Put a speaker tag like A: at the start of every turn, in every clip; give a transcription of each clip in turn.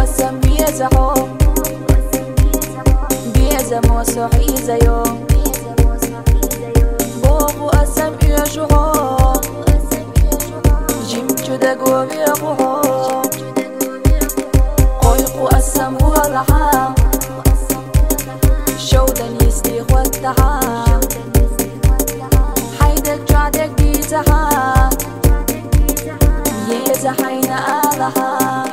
A: قسم بيزا حب بيزا موسو حيزا يوم بوغو قسم يجو حب جيم جدا قوبي أبو حب قويقو قسم هو الحام شودا يستي خواتها حيدك جعدك بيتها يزا حين آلها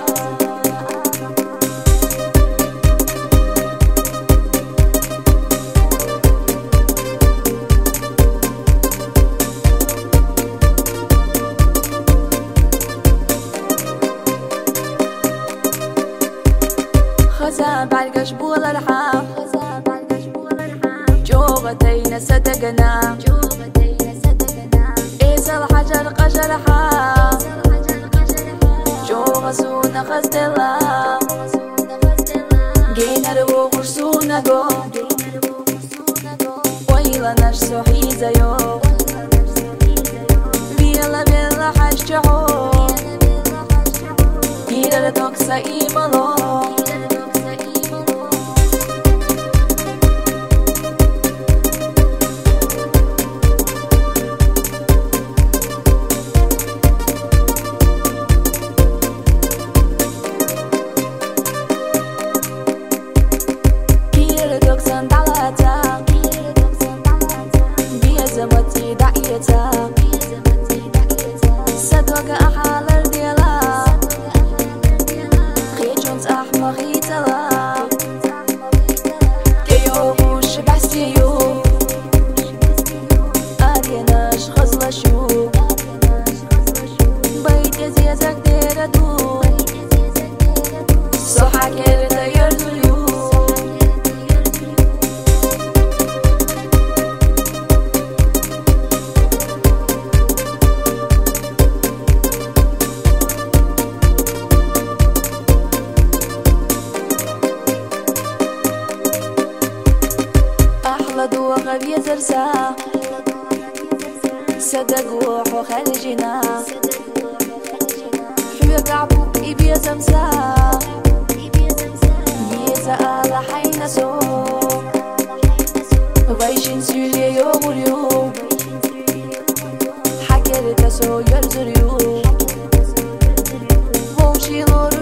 A: خزا بعرقش بول الحام جوغتين ستقنا إيس الحجر قجر حام جوغ سونا خستلا جينا رو غرسونا جو ويلا نشسو حيزا يو بيلا بيلا حشجعو بيلا لتوكسا إيمالو زمتي دعيتا صدوق أحال الديلا خيجونت أحمى خيتلا كيو خوش بحسيو أريناش خزلا شو بيت يزيزك ديردو صحا كيرتا يرزليو دو غبي زرسا صدق وحو خارجنا حبيب عبوك إبيا زمسا يزا على حين سو غيشين سوريا يوغريو حكرت سو يرزريو ومشي لور